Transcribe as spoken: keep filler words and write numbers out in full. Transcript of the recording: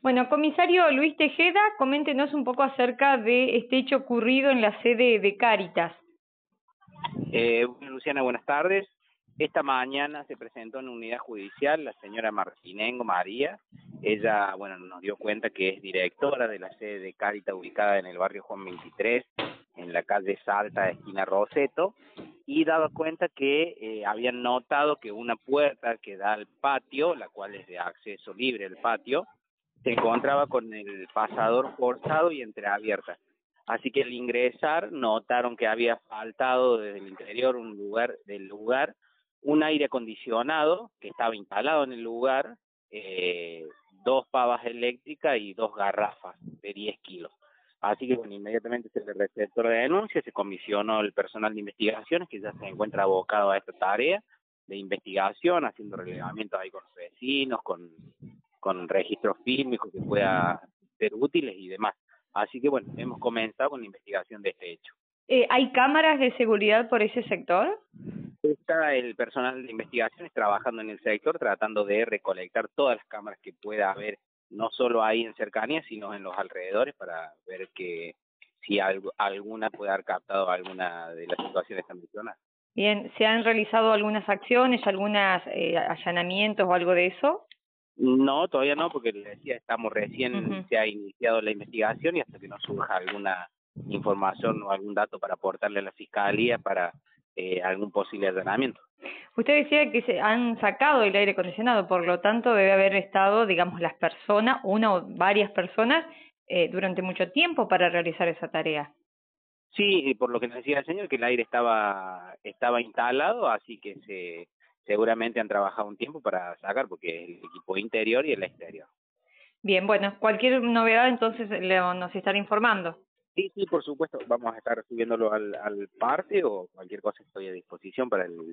Bueno, comisario Luis Tejeda, coméntenos un poco acerca de este hecho ocurrido en la sede de Cáritas. Eh, Luciana, buenas tardes. Esta mañana se presentó en unidad judicial la señora Martinengo María. Ella, bueno, nos dio cuenta que es directora de la sede de Cáritas ubicada en el barrio Juan veintitrés, en la calle Salta, esquina Roseto, y daba cuenta que eh, habían notado que una puerta que da al patio, la cual es de acceso libre el patio, se encontraba con el pasador forzado y entreabierta. Así que al ingresar notaron que había faltado desde el interior un lugar del lugar un aire acondicionado que estaba instalado en el lugar, eh, dos pavas eléctricas y dos garrafas de diez kilos. Así que bueno, inmediatamente se le receptó la denuncia, se comisionó el personal de investigaciones que ya se encuentra abocado a esta tarea de investigación, haciendo relevamientos ahí con los vecinos, con, con registros fílmicos que puedan ser útiles y demás. Así que bueno, hemos comenzado con la investigación de este hecho. Eh, ¿Hay cámaras de seguridad por ese sector? Está el personal de investigaciones trabajando en el sector, tratando de recolectar todas las cámaras que pueda haber, no solo ahí en cercanía, sino en los alrededores, para ver que si algo, alguna puede haber captado alguna de las situaciones tan mencionadas. Bien, ¿se han realizado algunas acciones, algunos eh, allanamientos o algo de eso? No, todavía no, porque les decía, estamos recién, Uh-huh. se ha iniciado la investigación y hasta que nos surja alguna información o algún dato para aportarle a la Fiscalía para eh, algún posible allanamiento. Usted decía que se han sacado el aire acondicionado, por lo tanto debe haber estado, digamos, las personas, una o varias personas, eh, durante mucho tiempo para realizar esa tarea. Sí, por lo que nos decía el señor, que el aire estaba estaba instalado, así que se seguramente han trabajado un tiempo para sacar, porque es el equipo interior y el exterior. Bien, bueno, cualquier novedad entonces le, nos estará informando. Sí, sí, por supuesto, vamos a estar subiéndolo al, al parte o cualquier cosa estoy a disposición para el